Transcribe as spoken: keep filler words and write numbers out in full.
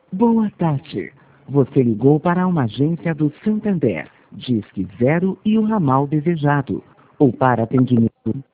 Boa tarde. Você ligou para uma agência do Santander, Disque Zero e o ramal desejado. Ou para atendimento